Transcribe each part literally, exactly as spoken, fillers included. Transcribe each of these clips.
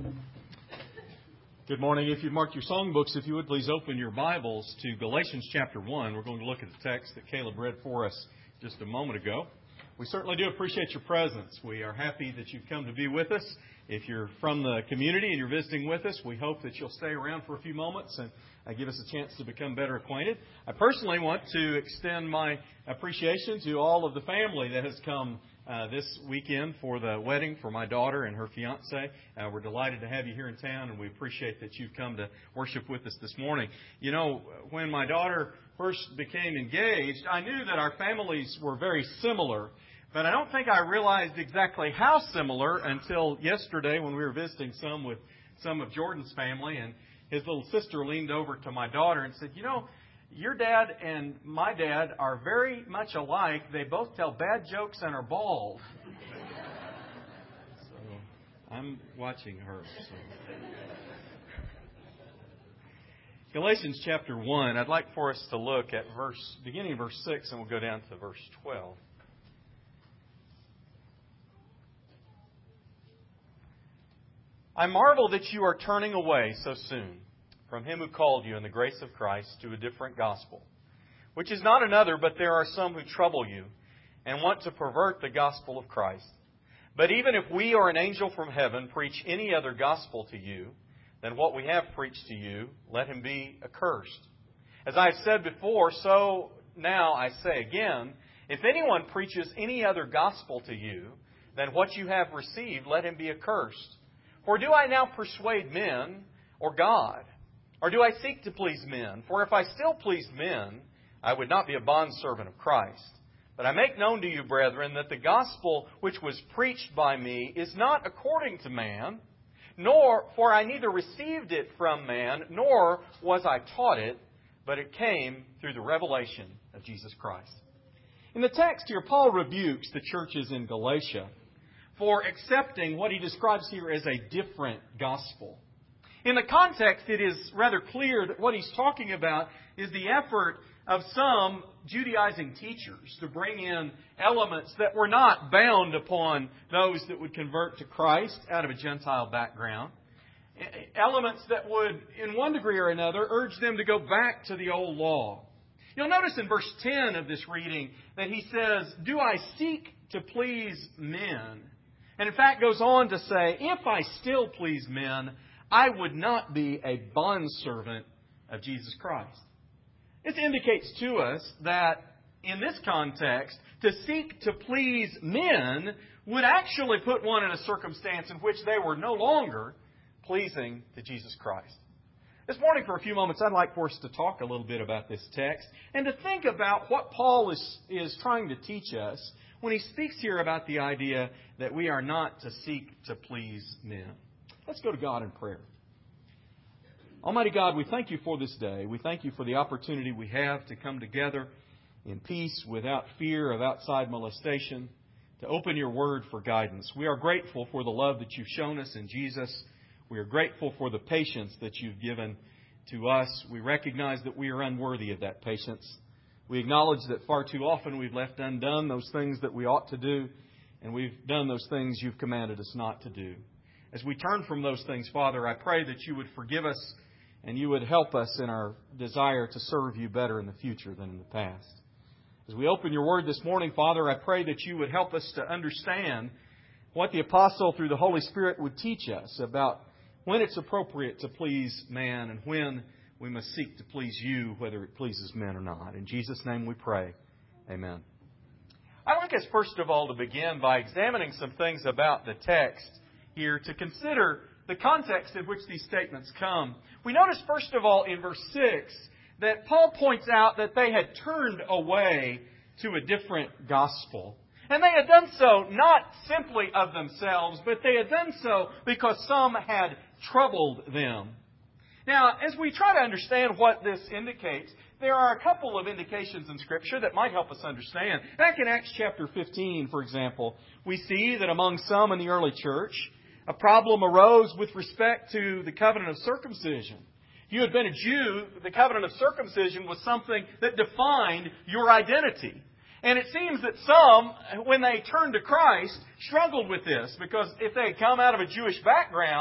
Good morning. If you've marked your songbooks, if you would please open your Bibles to Galatians chapter one. We're going to look at the text that Caleb read for us just a moment ago. We certainly do appreciate your presence. We are happy that you've come to be with us. If you're from the community and you're visiting with us, we hope that you'll stay around for a few moments and uh, give us a chance to become better acquainted. I personally want to extend my appreciation to all of the family that has come Uh, this weekend for the wedding for my daughter and her fiance. Uh, we're delighted to have you here in town, and we appreciate that you've come to worship with us this morning. You know, when my daughter first became engaged, I knew that our families were very similar, but I don't think I realized exactly how similar until yesterday when we were visiting some with some of Jordan's family, and his little sister leaned over to my daughter and said, "You know, your dad and my dad are very much alike. They both tell bad jokes and are bald." So I'm watching her. So. Galatians chapter one. I'd like for us to look at verse beginning of verse six, and we'll go down to verse twelve. I marvel that you are turning away so soon from Him who called you in the grace of Christ to a different gospel, which is not another, but there are some who trouble you and want to pervert the gospel of Christ. But even if we or an angel from heaven preach any other gospel to you than what we have preached to you, let him be accursed. As I have said before, so now I say again, if anyone preaches any other gospel to you than what you have received, let him be accursed. For do I now persuade men or God? Or do I seek to please men? For if I still pleased men, I would not be a bondservant of Christ. But I make known to you, brethren, that the gospel which was preached by me is not according to man, nor for I neither received it from man, nor was I taught it, but it came through the revelation of Jesus Christ. In the text here, Paul rebukes the churches in Galatia for accepting what he describes here as a different gospel. In the context, it is rather clear that what he's talking about is the effort of some Judaizing teachers to bring in elements that were not bound upon those that would convert to Christ out of a Gentile background. Elements that would, in one degree or another, urge them to go back to the old law. You'll notice in verse ten of this reading that he says, "Do I seek to please men?" And in fact goes on to say, "If I still please men, I would not be a bondservant of Jesus Christ." This indicates to us that in this context, to seek to please men would actually put one in a circumstance in which they were no longer pleasing to Jesus Christ. This morning, for a few moments, I'd like for us to talk a little bit about this text and to think about what Paul is, is trying to teach us when he speaks here about the idea that we are not to seek to please men. Let's go to God in prayer. Almighty God, we thank you for this day. We thank you for the opportunity we have to come together in peace, without fear of outside molestation, to open your word for guidance. We are grateful for the love that you've shown us in Jesus. We are grateful for the patience that you've given to us. We recognize that we are unworthy of that patience. We acknowledge that far too often we've left undone those things that we ought to do, and we've done those things you've commanded us not to do. As we turn from those things, Father, I pray that you would forgive us and you would help us in our desire to serve you better in the future than in the past. As we open your word this morning, Father, I pray that you would help us to understand what the apostle through the Holy Spirit would teach us about when it's appropriate to please man and when we must seek to please you, whether it pleases men or not. In Jesus' name we pray. Amen. I'd like us first of all to begin by examining some things about the text here to consider the context in which these statements come. We notice, first of all, in verse six, that Paul points out that they had turned away to a different gospel. And they had done so not simply of themselves, but they had done so because some had troubled them. Now, as we try to understand what this indicates, there are a couple of indications in Scripture that might help us understand. Back in Acts chapter fifteen, for example, we see that among some in the early church, a problem arose with respect to the covenant of circumcision. If you had been a Jew, the covenant of circumcision was something that defined your identity. And it seems that some, when they turned to Christ, struggled with this, because if they had come out of a Jewish background,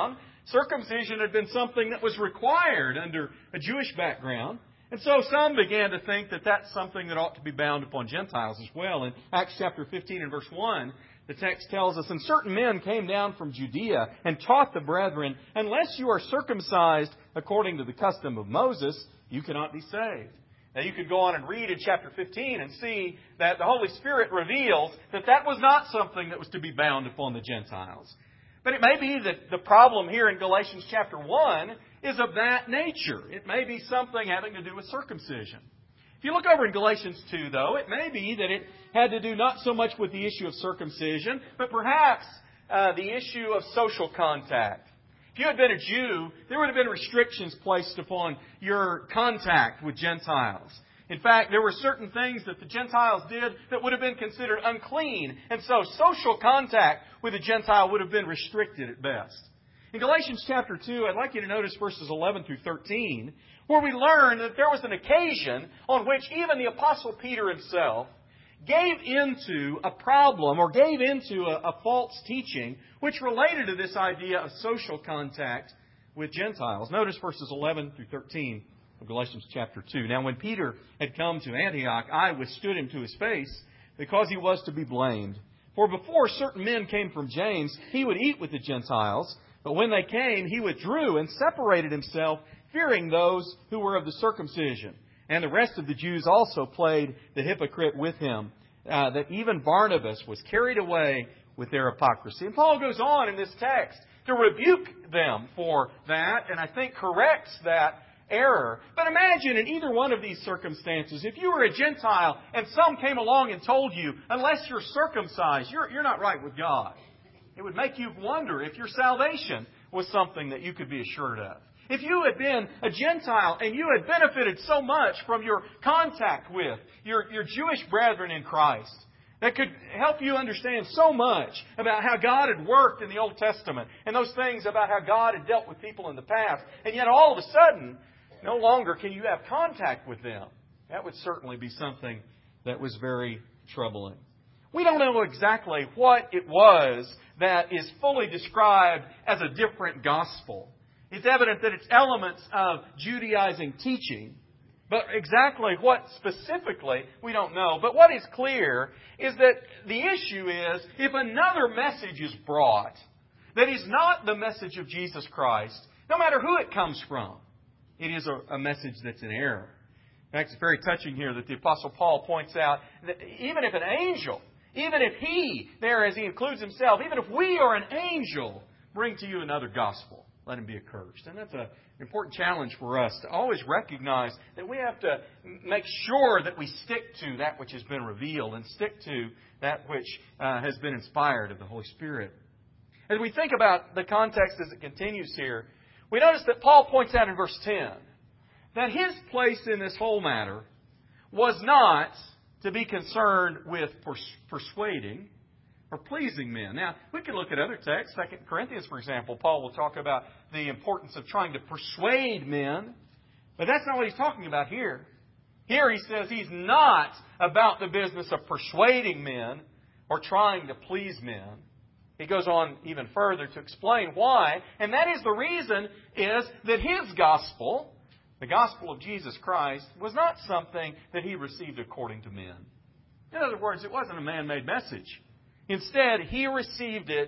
Circumcision had been something that was required under a Jewish background. And so some began to think that that's something that ought to be bound upon Gentiles as well. In Acts chapter fifteen and verse one, the text tells us, "And certain men came down from Judea and taught the brethren, unless you are circumcised according to the custom of Moses, you cannot be saved." Now you could go on and read in chapter fifteen and see that the Holy Spirit reveals that that was not something that was to be bound upon the Gentiles. But it may be that the problem here in Galatians chapter one is of that nature. It may be something having to do with circumcision. If you look over in Galatians two, though, it may be that it had to do not so much with the issue of circumcision, but perhaps uh, the issue of social contact. If you had been a Jew, there would have been restrictions placed upon your contact with Gentiles. In fact, there were certain things that the Gentiles did that would have been considered unclean. And so social contact with a Gentile would have been restricted at best. In Galatians chapter two, I'd like you to notice verses eleven through thirteen, where we learn that there was an occasion on which even the Apostle Peter himself gave into a problem or gave into a, a false teaching which related to this idea of social contact with Gentiles. Notice verses eleven through thirteen of Galatians chapter two. "Now when Peter had come to Antioch, I withstood him to his face, because he was to be blamed. For before certain men came from James, he would eat with the Gentiles. But when they came, he withdrew and separated himself, fearing those who were of the circumcision. And the rest of the Jews also played the hypocrite with him, uh, that even Barnabas was carried away with their hypocrisy." And Paul goes on in this text to rebuke them for that, and I think corrects that error. But imagine in either one of these circumstances, if you were a Gentile and some came along and told you, unless you're circumcised, you're, you're not right with God. It would make you wonder if your salvation was something that you could be assured of. If you had been a Gentile and you had benefited so much from your contact with your, your Jewish brethren in Christ, that could help you understand so much about how God had worked in the Old Testament and those things about how God had dealt with people in the past, and yet all of a sudden, no longer can you have contact with them. That would certainly be something that was very troubling. We don't know exactly what it was that is fully described as a different gospel. It's evident that it's elements of Judaizing teaching. But exactly what specifically, we don't know. But what is clear is that the issue is, if another message is brought that is not the message of Jesus Christ, no matter who it comes from, it is a, a message that's in error. In fact, it's very touching here that the Apostle Paul points out that even if an angel, even if he, there as he includes himself, even if we or an angel bring to you another gospel, let him be accursed. And that's an important challenge for us to always recognize that we have to make sure that we stick to that which has been revealed and stick to that which uh, has been inspired of the Holy Spirit. As we think about the context as it continues here, we notice that Paul points out in verse ten that his place in this whole matter was not to be concerned with pers- persuading or pleasing men. Now, we can look at other texts. Second Corinthians, for example, Paul will talk about the importance of trying to persuade men. But that's not what he's talking about here. Here he says he's not about the business of persuading men or trying to please men. He goes on even further to explain why. And that is the reason is that his gospel, the gospel of Jesus Christ, was not something that he received according to men. In other words, it wasn't a man-made message. Instead, he received it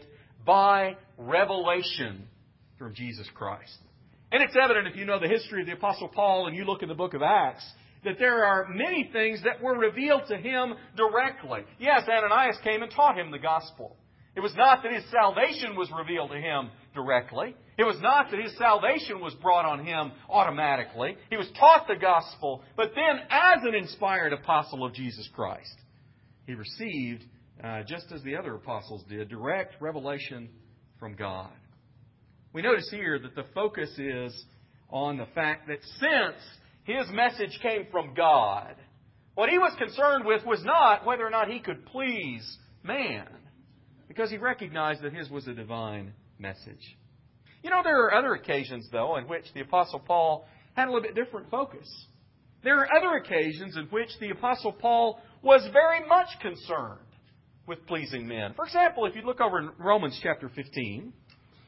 by revelation from Jesus Christ. And it's evident if you know the history of the Apostle Paul and you look in the book of Acts, that there are many things that were revealed to him directly. Yes, Ananias came and taught him the gospel. It was not that his salvation was revealed to him directly. It was not that his salvation was brought on him automatically. He was taught the gospel, but then as an inspired apostle of Jesus Christ, he received, uh, just as the other apostles did, direct revelation from God. We notice here that the focus is on the fact that since his message came from God, what he was concerned with was not whether or not he could please man, because he recognized that his was a divine message. You know, there are other occasions, though, in which the Apostle Paul had a little bit different focus. There are other occasions in which the Apostle Paul was very much concerned with pleasing men. For example, if you look over in Romans chapter fifteen,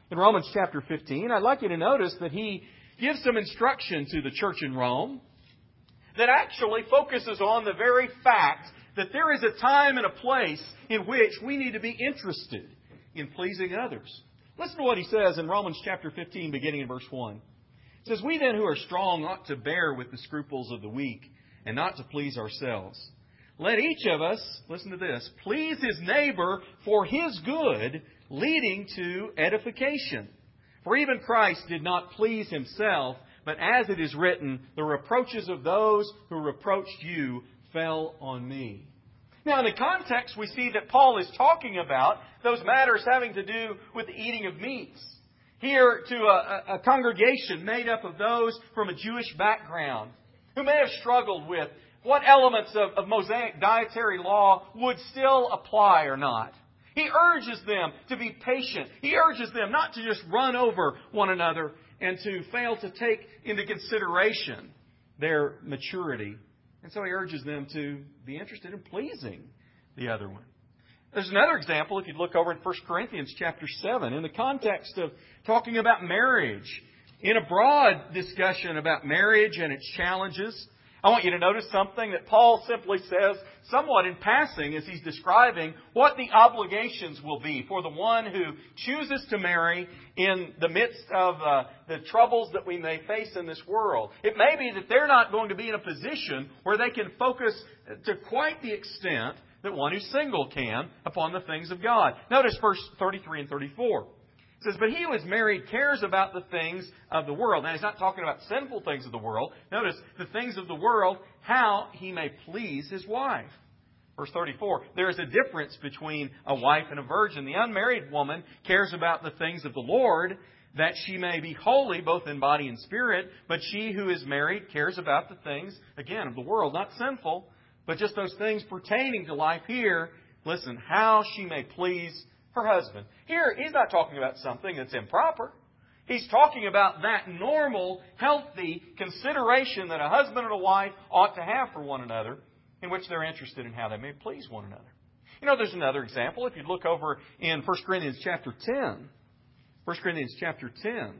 In Romans chapter fifteen, I'd like you to notice that he gives some instruction to the church in Rome that actually focuses on the very fact that there is a time and a place in which we need to be interested in pleasing others. Listen to what he says in Romans chapter fifteen, beginning in verse one. It says, "We then who are strong ought to bear with the scruples of the weak and not to please ourselves. Let each of us," listen to this, "please his neighbor for his good, leading to edification. For even Christ did not please himself, but as it is written, the reproaches of those who reproached you fell on me." Now, in the context, we see that Paul is talking about those matters having to do with the eating of meats. Here, to a, a congregation made up of those from a Jewish background who may have struggled with what elements of, of Mosaic dietary law would still apply or not. He urges them to be patient. He urges them not to just run over one another and to fail to take into consideration their maturity. And so he urges them to be interested in pleasing the other one. There's another example if you look over in First Corinthians chapter seven in the context of talking about marriage. In a broad discussion about marriage and its challenges, I want you to notice something that Paul simply says somewhat in passing as he's describing what the obligations will be for the one who chooses to marry in the midst of uh, the troubles that we may face in this world. It may be that they're not going to be in a position where they can focus to quite the extent that one who's single can upon the things of God. Notice verse thirty-three and thirty-four. It says, "But he who is married cares about the things of the world." Now, he's not talking about sinful things of the world. Notice, the things of the world, how he may please his wife. Verse thirty-four, "There is a difference between a wife and a virgin. The unmarried woman cares about the things of the Lord, that she may be holy both in body and spirit. But she who is married cares about the things, again, of the world, not sinful, but just those things pertaining to life here. Listen, how she may please her husband." Here, he's not talking about something that's improper. He's talking about that normal, healthy consideration that a husband and a wife ought to have for one another, in which they're interested in how they may please one another. You know, there's another example. If you look over in First Corinthians chapter ten, First Corinthians chapter ten,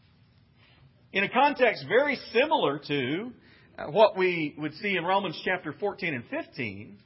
in a context very similar to what we would see in Romans chapter fourteen and fifteen,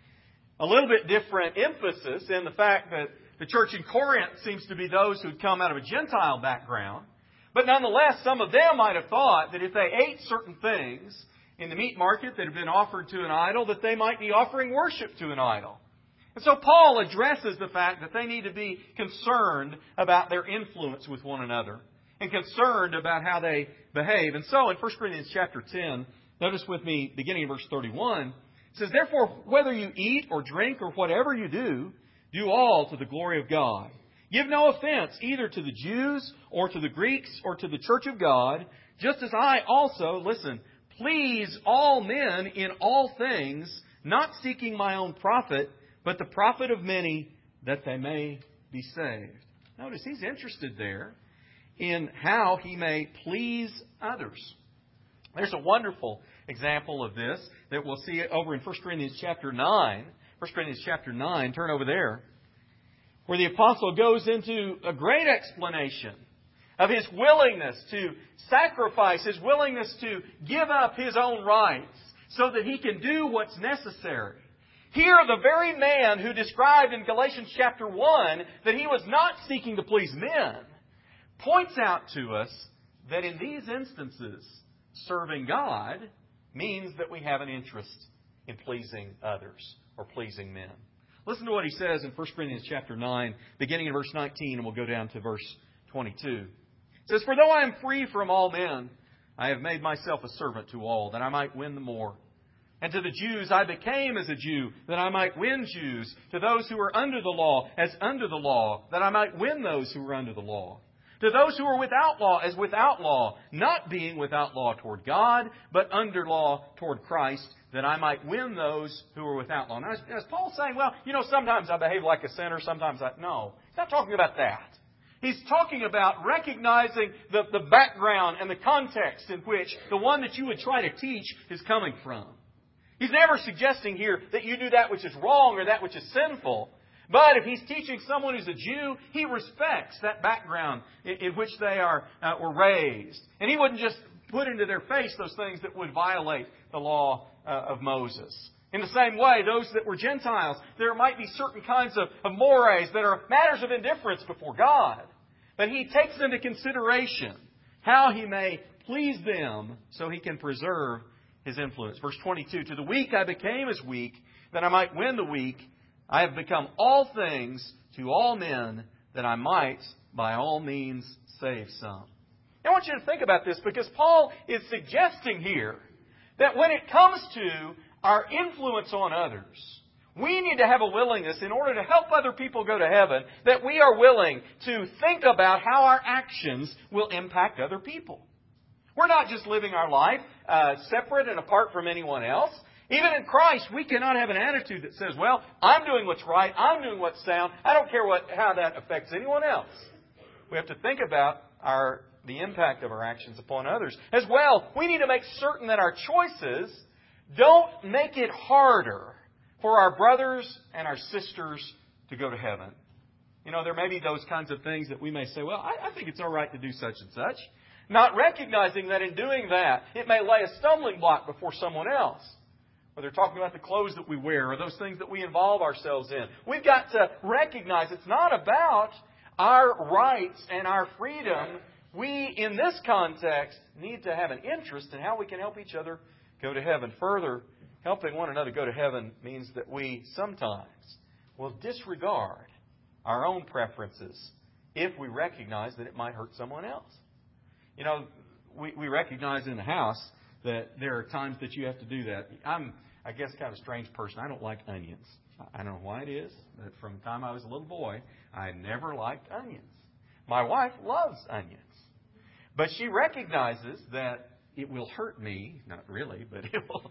a little bit different emphasis in the fact that the church in Corinth seems to be those who'd come out of a Gentile background. But nonetheless, some of them might have thought that if they ate certain things in the meat market that had been offered to an idol, that they might be offering worship to an idol. And so Paul addresses the fact that they need to be concerned about their influence with one another and concerned about how they behave. And so in First Corinthians chapter ten, notice with me beginning in verse thirty-one, it says, "Therefore, whether you eat or drink or whatever you do, do all to the glory of God. Give no offense either to the Jews or to the Greeks or to the church of God, just as I also," listen, "please all men in all things, not seeking my own profit, but the profit of many, that they may be saved." Notice he's interested there in how he may please others. There's a wonderful example of this that we'll see over in First Corinthians chapter nine. First Corinthians chapter nine, turn over there, where the apostle goes into a great explanation of his willingness to sacrifice, his willingness to give up his own rights so that he can do what's necessary. Here, the very man who described in Galatians chapter one that he was not seeking to please men points out to us that in these instances, serving God means that we have an interest in pleasing others or pleasing men. Listen to what he says in First Corinthians chapter nine, beginning in verse nineteen, and we'll go down to verse twenty-two. It says, "For though I am free from all men, I have made myself a servant to all, that I might win the more. And to the Jews I became as a Jew, that I might win Jews. To those who are under the law, as under the law, that I might win those who are under the law. To those who are without law, as without law, not being without law toward God, but under law toward Christ, that I might win those who are without law." Now, is Paul saying, well, you know, sometimes I behave like a sinner, sometimes I... No, he's not talking about that. He's talking about recognizing the, the background and the context in which the one that you would try to teach is coming from. He's never suggesting here that you do that which is wrong or that which is sinful, But if he's teaching someone who's a Jew, he respects that background in, in which they are uh, were raised. And he wouldn't just put into their face those things that would violate the law uh, of Moses. In the same way, those that were Gentiles, there might be certain kinds of, of mores that are matters of indifference before God. But he takes into consideration how he may please them so he can preserve his influence. Verse twenty-two, to the weak I became as weak, that I might win the weak. I have become all things to all men, that I might by all means save some. I want you to think about this, because Paul is suggesting here that when it comes to our influence on others, we need to have a willingness in order to help other people go to heaven, that we are willing to think about how our actions will impact other people. We're not just living our life uh, separate and apart from anyone else. Even in Christ, we cannot have an attitude that says, well, I'm doing what's right, I'm doing what's sound, I don't care what how that affects anyone else. We have to think about our the impact of our actions upon others. As well, we need to make certain that our choices don't make it harder for our brothers and our sisters to go to heaven. You know, there may be those kinds of things that we may say, well, I, I think it's all right to do such and such. Not recognizing that in doing that, it may lay a stumbling block before someone else. Whether they're talking about the clothes that we wear or those things that we involve ourselves in. We've got to recognize it's not about our rights and our freedom. We, in this context, need to have an interest in how we can help each other go to heaven. Further, helping one another go to heaven means that we sometimes will disregard our own preferences if we recognize that it might hurt someone else. You know, we, we recognize in the house that there are times that you have to do that. I'm, I guess, kind of a strange person. I don't like onions. I don't know why it is, but from the time I was a little boy, I never liked onions. My wife loves onions. But she recognizes that it will hurt me. Not really, but it will.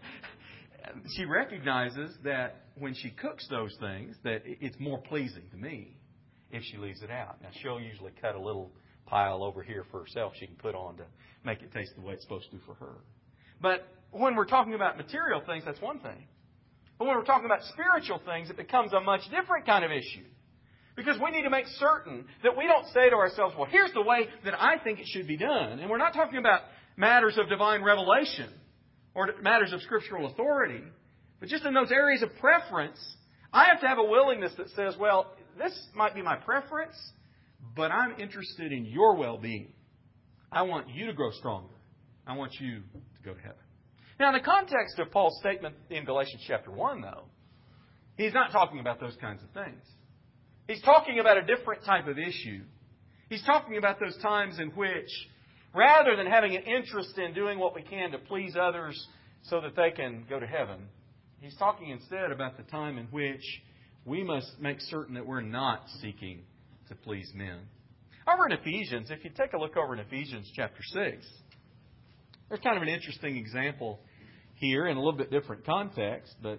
She recognizes that when she cooks those things, that it's more pleasing to me if she leaves it out. Now, she'll usually cut a little pile over here for herself she can put on to make it taste the way it's supposed to for her. But when we're talking about material things, that's one thing. But when we're talking about spiritual things, it becomes a much different kind of issue. Because we need to make certain that we don't say to ourselves, well, here's the way that I think it should be done. And we're not talking about matters of divine revelation or matters of scriptural authority. But just in those areas of preference, I have to have a willingness that says, well, this might be my preference, but I'm interested in your well-being. I want you to grow stronger. I want you to go to heaven. Now, in the context of Paul's statement in Galatians chapter one, though, he's not talking about those kinds of things. He's talking about a different type of issue. He's talking about those times in which, rather than having an interest in doing what we can to please others so that they can go to heaven, he's talking instead about the time in which we must make certain that we're not seeking to please men. Over in Ephesians, if you take a look over in Ephesians chapter six, there's kind of an interesting example here in a little bit different context, but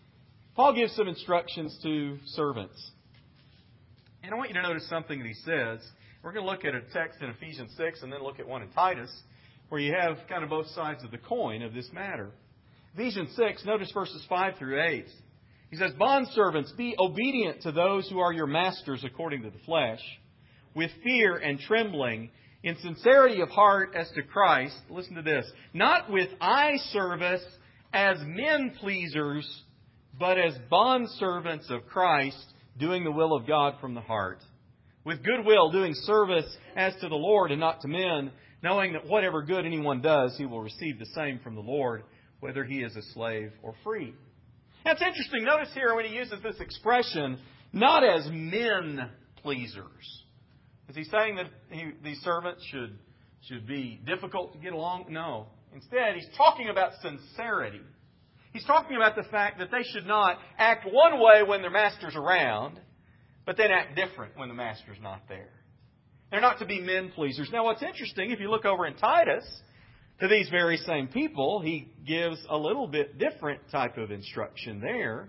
Paul gives some instructions to servants. And I want you to notice something that he says. We're going to look at a text in Ephesians six and then look at one in Titus, where you have kind of both sides of the coin of this matter. Ephesians six, notice verses five through eight. He says, "Bondservants, be obedient to those who are your masters according to the flesh, with fear and trembling, in sincerity of heart as to Christ." Listen to this. "Not with eye service as men pleasers, but as bondservants of Christ, doing the will of God from the heart. With good will, doing service as to the Lord and not to men, knowing that whatever good anyone does, he will receive the same from the Lord, whether he is a slave or free." Now, it's interesting. Notice here when he uses this expression, not as men pleasers. Is he saying that he, these servants should, should be difficult to get along? No. Instead, he's talking about sincerity. He's talking about the fact that they should not act one way when their master's around, but then act different when the master's not there. They're not to be men pleasers. Now, what's interesting, if you look over in Titus, to these very same people, he gives a little bit different type of instruction there.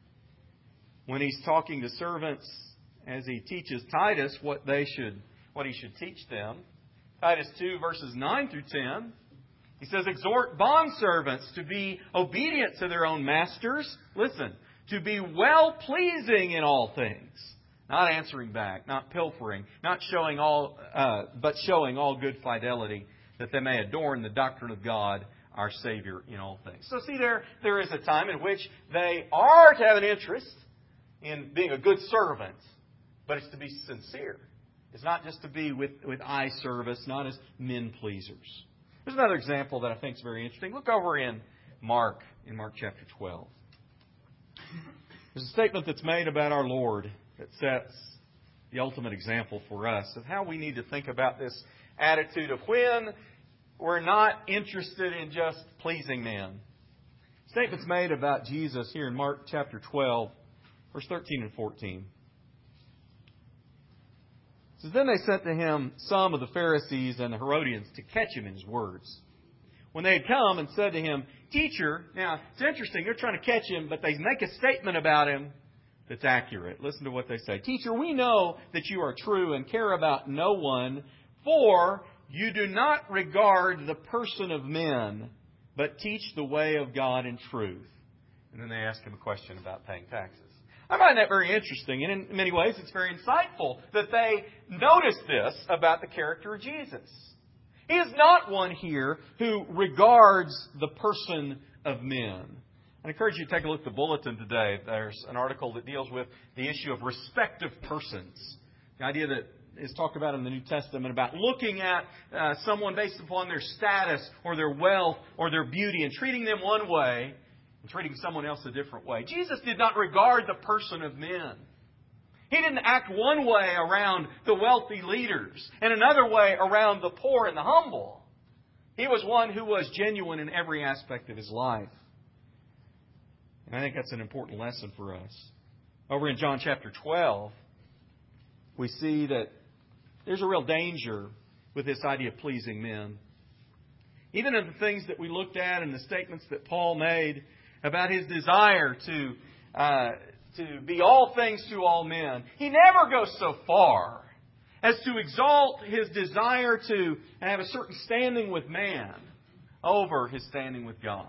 When he's talking to servants, as he teaches Titus what they should, what he should teach them. Titus two, verses nine through ten. He says, "Exhort bondservants to be obedient to their own masters." Listen, to be well-pleasing in all things, not answering back, not pilfering, not showing all, uh, but showing all good fidelity, that they may adorn the doctrine of God, our Savior, in all things. So see, there there is a time in which they are to have an interest in being a good servant, but it's to be sincere. It's not just to be with, with eye service, not as men pleasers. There's another example that I think is very interesting. Look over in Mark, in Mark chapter twelve. There's a statement that's made about our Lord that sets the ultimate example for us of how we need to think about this attitude of when we're not interested in just pleasing men. Statements made about Jesus here in Mark chapter twelve, verse thirteen and fourteen. It says, "Then they sent to him some of the Pharisees and the Herodians to catch him in his words. When they had come and said to him, 'Teacher,'" now it's interesting, they're trying to catch him, but they make a statement about him that's accurate. Listen to what they say. "Teacher, we know that you are true and care about no one, for you do not regard the person of men, but teach the way of God in truth." And then they ask him a question about paying taxes. I find that very interesting, and in many ways it's very insightful that they notice this about the character of Jesus. He is not one here who regards the person of men. I encourage you to take a look at the bulletin today. There's an article that deals with the issue of respect of persons. The idea that is talked about in the New Testament about looking at uh, someone based upon their status or their wealth or their beauty and treating them one way and treating someone else a different way. Jesus did not regard the person of men. He didn't act one way around the wealthy leaders and another way around the poor and the humble. He was one who was genuine in every aspect of his life. And I think that's an important lesson for us. Over in John chapter twelve, we see that there's a real danger with this idea of pleasing men. Even in the things that we looked at and the statements that Paul made about his desire to uh, to be all things to all men, he never goes so far as to exalt his desire to have a certain standing with man over his standing with God.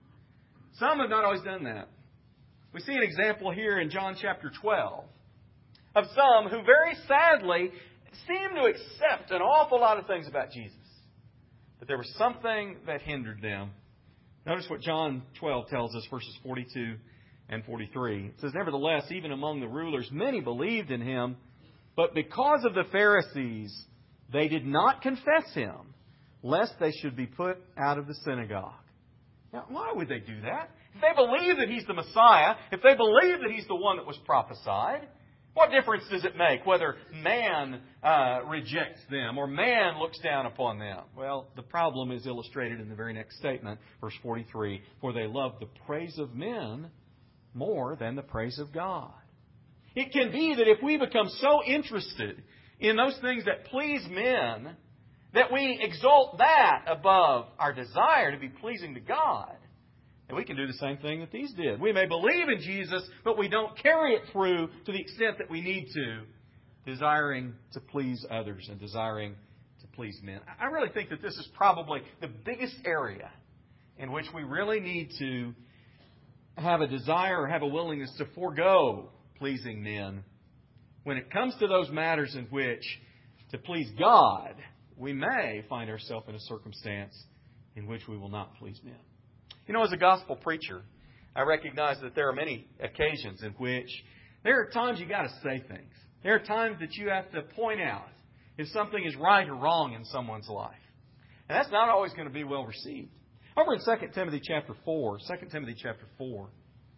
Some have not always done that. We see an example here in John chapter twelve of some who very sadly seem to accept an awful lot of things about Jesus. But there was something that hindered them. Notice what John twelve tells us, verses forty-two and forty-three. It says, "Nevertheless, even among the rulers, many believed in him, but because of the Pharisees, they did not confess him, lest they should be put out of the synagogue." Now, why would they do that? If they believe that He's the Messiah, if they believe that He's the one that was prophesied, what difference does it make whether man uh, rejects them or man looks down upon them? Well, the problem is illustrated in the very next statement, verse forty-three. "For they love the praise of men more than the praise of God." It can be that if we become so interested in those things that please men, that we exalt that above our desire to be pleasing to God. And we can do the same thing that these did. We may believe in Jesus, but we don't carry it through to the extent that we need to, desiring to please others and desiring to please men. I really think that this is probably the biggest area in which we really need to have a desire or have a willingness to forego pleasing men. When it comes to those matters in which to please God, we may find ourselves in a circumstance in which we will not please men. You know, as a gospel preacher, I recognize that there are many occasions in which there are times you got to say things. There are times that you have to point out if something is right or wrong in someone's life. And that's not always going to be well received. Over in Second Timothy chapter four, Second Timothy chapter four,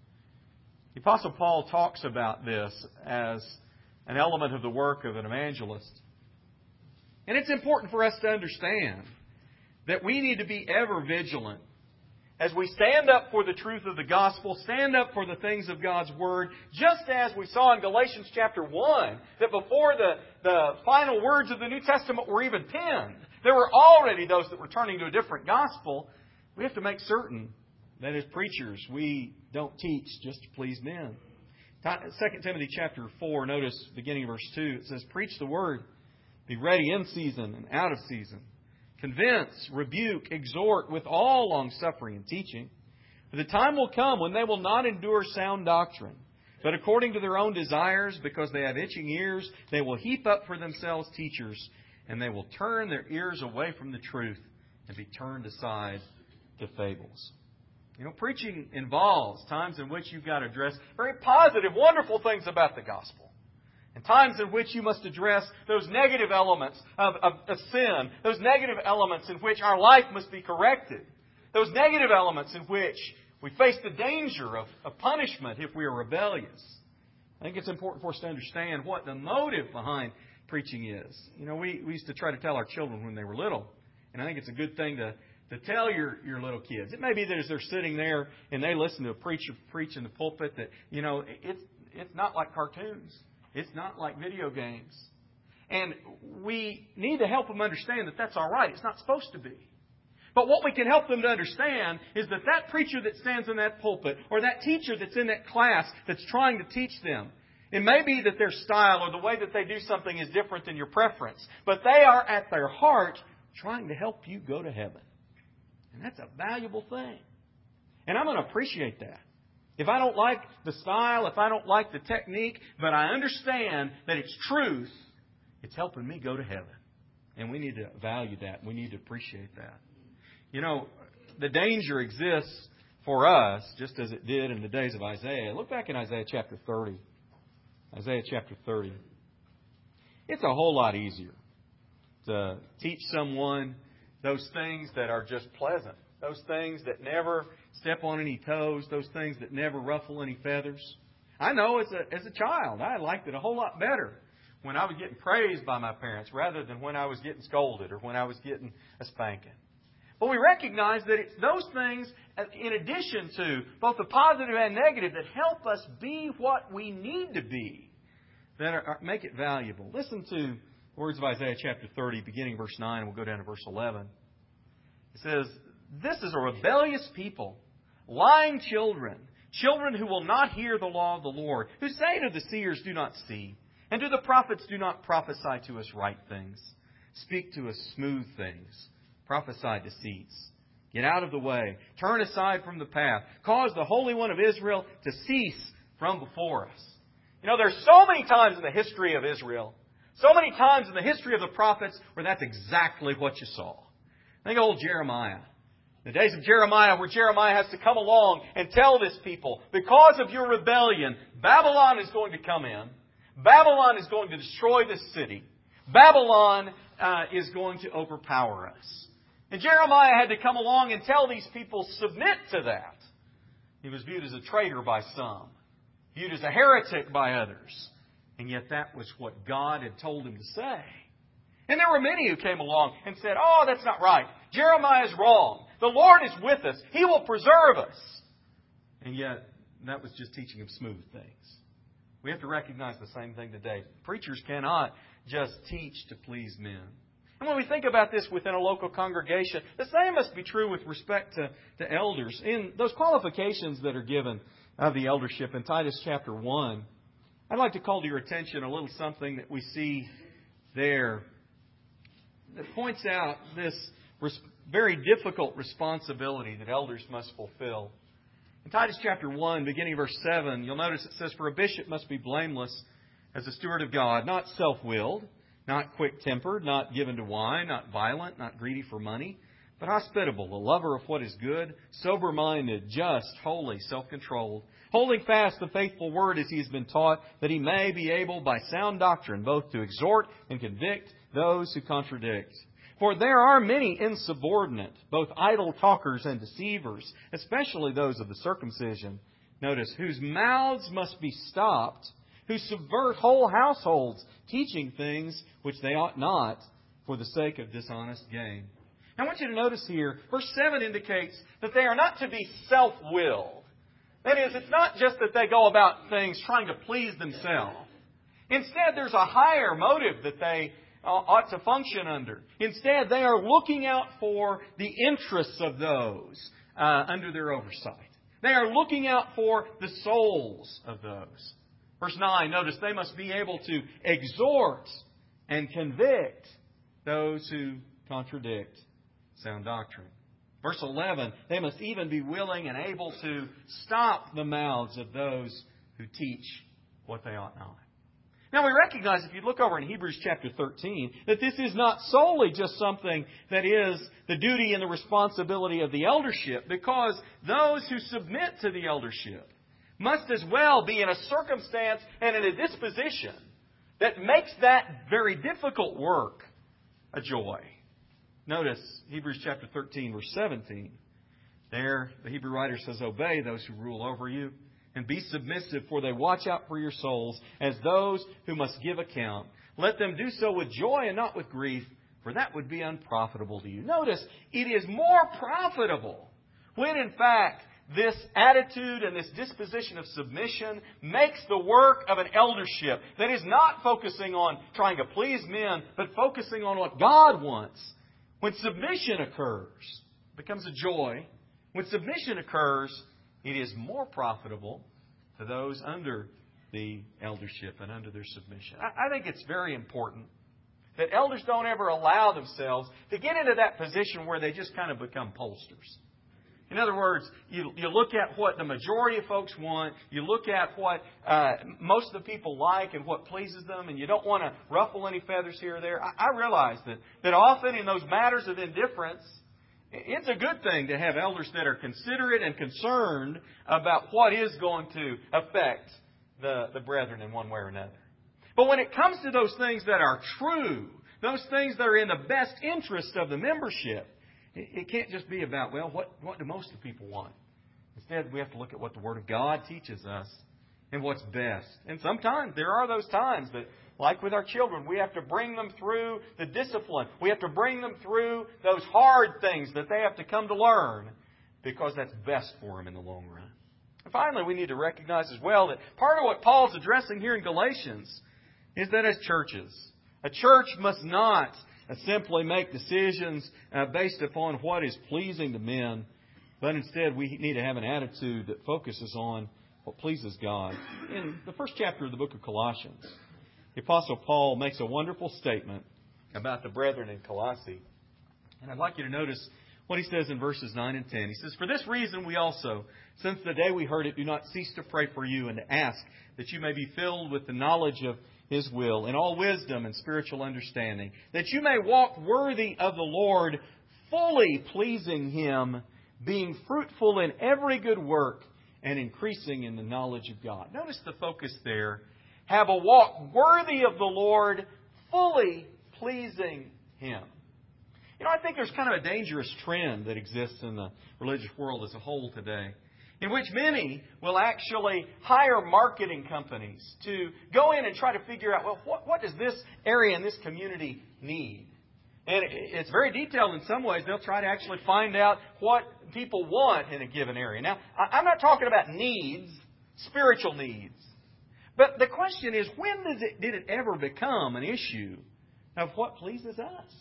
the Apostle Paul talks about this as an element of the work of an evangelist. And it's important for us to understand that we need to be ever vigilant as we stand up for the truth of the gospel, stand up for the things of God's Word, just as we saw in Galatians chapter one, that before the, the final words of the New Testament were even penned, there were already those that were turning to a different gospel. We have to make certain that as preachers, we don't teach just to please men. Second Timothy chapter four, notice beginning of verse two, it says, "Preach the Word, be ready in season and out of season. Convince, rebuke, exhort with all longsuffering and teaching. The time will come when they will not endure sound doctrine, but according to their own desires, because they have itching ears, they will heap up for themselves teachers, and they will turn their ears away from the truth and be turned aside to fables. You know, preaching involves times in which you've got to address very positive, wonderful things about the gospel. And times in which you must address those negative elements of, of, of sin, those negative elements in which our life must be corrected, those negative elements in which we face the danger of, of punishment if we are rebellious. I think it's important for us to understand what the motive behind preaching is. You know, we, we used to try to tell our children when they were little, and I think it's a good thing to, to tell your, your little kids. It may be that as they're sitting there and they listen to a preacher preach in the pulpit that, you know, it's, it's not like cartoons. It's not like video games. And we need to help them understand that that's all right. It's not supposed to be. But what we can help them to understand is that that preacher that stands in that pulpit or that teacher that's in that class that's trying to teach them, it may be that their style or the way that they do something is different than your preference, but they are at their heart trying to help you go to heaven. And that's a valuable thing. And I'm going to appreciate that. If I don't like the style, if I don't like the technique, but I understand that it's truth, it's helping me go to heaven. And we need to value that. We need to appreciate that. You know, the danger exists for us, just as it did in the days of Isaiah. Look back in Isaiah chapter thirty. Isaiah chapter thirty. It's a whole lot easier to teach someone those things that are just pleasant, those things that never step on any toes, those things that never ruffle any feathers. I know as a, as a child, I liked it a whole lot better when I was getting praised by my parents rather than when I was getting scolded or when I was getting a spanking. But we recognize that it's those things, in addition to both the positive and negative, that help us be what we need to be, that are, make it valuable. Listen to the words of Isaiah chapter thirty, beginning verse nine, and we'll go down to verse eleven. It says, "This is a rebellious people, lying children, children who will not hear the law of the Lord, who say to the seers, do not see, and to the prophets, do not prophesy to us right things. Speak to us smooth things. Prophesy deceits. Get out of the way. Turn aside from the path. Cause the Holy One of Israel to cease from before us." You know, there's so many times in the history of Israel, so many times in the history of the prophets, where that's exactly what you saw. Think of old Jeremiah. The days of Jeremiah, where Jeremiah has to come along and tell this people, because of your rebellion, Babylon is going to come in. Babylon is going to destroy this city. Babylon uh, is going to overpower us. And Jeremiah had to come along and tell these people, submit to that. He was viewed as a traitor by some, viewed as a heretic by others. And yet that was what God had told him to say. And there were many who came along and said, oh, that's not right. Jeremiah is wrong. The Lord is with us. He will preserve us. And yet that was just teaching him smooth things. We have to recognize the same thing today. Preachers cannot just teach to please men. And when we think about this within a local congregation, the same must be true with respect to, to elders. In those qualifications that are given of the eldership in Titus chapter one, I'd like to call to your attention a little something that we see there that points out this res- very difficult responsibility that elders must fulfill. In Titus chapter one, beginning verse seven, you'll notice it says, "For a bishop must be blameless as a steward of God, not self-willed, not quick-tempered, not given to wine, not violent, not greedy for money, but hospitable, a lover of what is good, sober-minded, just, holy, self-controlled, holding fast the faithful word as he has been taught, that he may be able by sound doctrine both to exhort and convict those who contradict. For there are many insubordinate, both idle talkers and deceivers, especially those of the circumcision. Notice, whose mouths must be stopped, who subvert whole households, teaching things which they ought not, for the sake of dishonest gain." I want you to notice here, verse seven indicates that they are not to be self-willed. That is, it's not just that they go about things trying to please themselves. Instead, there's a higher motive that they ought to function under. Instead, they are looking out for the interests of those uh, under their oversight. They are looking out for the souls of those. Verse nine, notice they must be able to exhort and convict those who contradict sound doctrine. Verse eleven, they must even be willing and able to stop the mouths of those who teach what they ought not. Now we recognize, if you look over in Hebrews chapter thirteen, that this is not solely just something that is the duty and the responsibility of the eldership, because those who submit to the eldership must as well be in a circumstance and in a disposition that makes that very difficult work a joy. Notice Hebrews chapter thirteen, verse seventeen. There, the Hebrew writer says, "Obey those who rule over you, and be submissive, for they watch out for your souls as those who must give account. Let them do so with joy and not with grief, for that would be unprofitable to you." Notice, it is more profitable when, in fact, this attitude and this disposition of submission makes the work of an eldership that is not focusing on trying to please men, but focusing on what God wants. When submission occurs, it becomes a joy. When submission occurs, it is more profitable to those under the eldership and under their submission. I, I think it's very important that elders don't ever allow themselves to get into that position where they just kind of become pollsters. In other words, you, you look at what the majority of folks want, you look at what uh, most of the people like and what pleases them, and you don't want to ruffle any feathers here or there. I, I realize that, that often in those matters of indifference, it's a good thing to have elders that are considerate and concerned about what is going to affect the, the brethren in one way or another. But when it comes to those things that are true, those things that are in the best interest of the membership, it, it can't just be about, well, what, what do most of the people want? Instead, we have to look at what the Word of God teaches us and what's best. And sometimes there are those times that, like with our children, we have to bring them through the discipline. We have to bring them through those hard things that they have to come to learn, because that's best for them in the long run. And finally, we need to recognize as well that part of what Paul's addressing here in Galatians is that as churches, a church must not simply make decisions uh, based upon what is pleasing to men, but instead we need to have an attitude that focuses on what pleases God. In the first chapter of the book of Colossians, the Apostle Paul makes a wonderful statement about the brethren in Colossae. And I'd like you to notice what he says in verses nine and ten. He says, "For this reason we also, since the day we heard it, do not cease to pray for you and to ask that you may be filled with the knowledge of His will, in all wisdom and spiritual understanding, that you may walk worthy of the Lord, fully pleasing Him, being fruitful in every good work, and increasing in the knowledge of God." Notice the focus there. Have a walk worthy of the Lord, fully pleasing Him. You know, I think there's kind of a dangerous trend that exists in the religious world as a whole today, in which many will actually hire marketing companies to go in and try to figure out, well, what, what does this area and this community need? And it's very detailed in some ways. They'll try to actually find out what people want in a given area. Now, I'm not talking about needs, spiritual needs. But the question is, when does it, did it ever become an issue of what pleases us?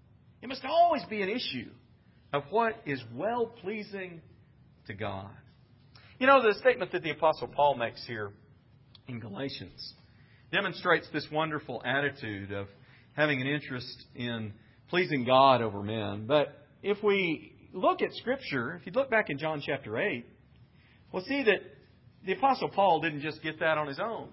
It must always be an issue of what is well-pleasing to God. You know, the statement that the Apostle Paul makes here in Galatians demonstrates this wonderful attitude of having an interest in pleasing God over men. But if we look at Scripture, if you look back in John chapter eight, we'll see that the Apostle Paul didn't just get that on his own.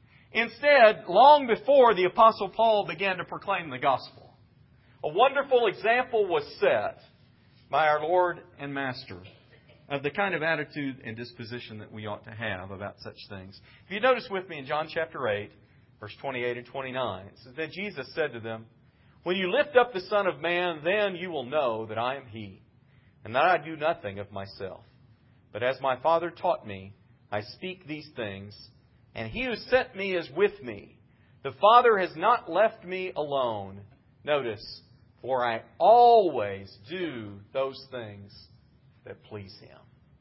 Instead, long before the Apostle Paul began to proclaim the gospel, a wonderful example was set by our Lord and Master of the kind of attitude and disposition that we ought to have about such things. If you notice with me in John chapter eight, verse twenty-eight and twenty-nine, it says, "Then Jesus said to them, 'When you lift up the Son of Man, then you will know that I am He, and that I do nothing of myself. But as my Father taught me, I speak these things, and He who sent me is with me. The Father has not left me alone.' Notice, for I always do those things that please Him."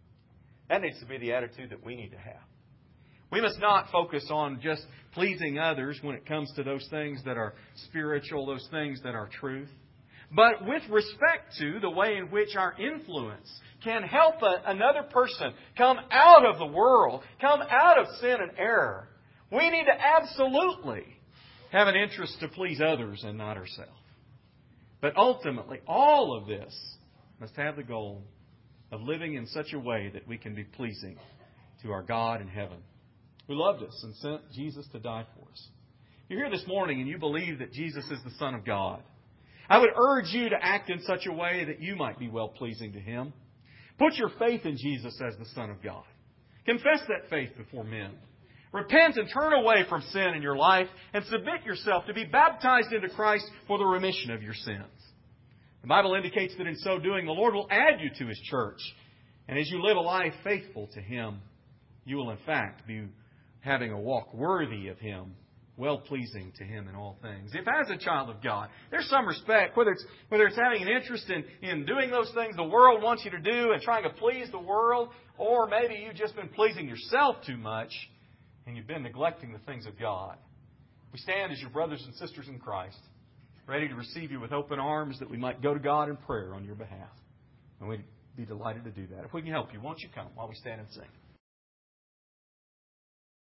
That needs to be the attitude that we need to have. We must not focus on just pleasing others when it comes to those things that are spiritual, those things that are truth. But with respect to the way in which our influence can help a, another person come out of the world, come out of sin and error, we need to absolutely have an interest to please others and not ourselves. But ultimately, all of this must have the goal of living in such a way that we can be pleasing to our God in heaven, who loved us and sent Jesus to die for us. If you're here this morning and you believe that Jesus is the Son of God, I would urge you to act in such a way that you might be well-pleasing to Him. Put your faith in Jesus as the Son of God. Confess that faith before men. Repent and turn away from sin in your life and submit yourself to be baptized into Christ for the remission of your sins. The Bible indicates that in so doing, the Lord will add you to His church. And as you live a life faithful to Him, you will in fact be having a walk worthy of Him, well-pleasing to Him in all things. If as a child of God, there's some respect, whether it's whether it's having an interest in, in doing those things the world wants you to do and trying to please the world, or maybe you've just been pleasing yourself too much and you've been neglecting the things of God. We stand as your brothers and sisters in Christ, ready to receive you with open arms that we might go to God in prayer on your behalf. And we'd be delighted to do that. If we can help you, won't you come while we stand and sing?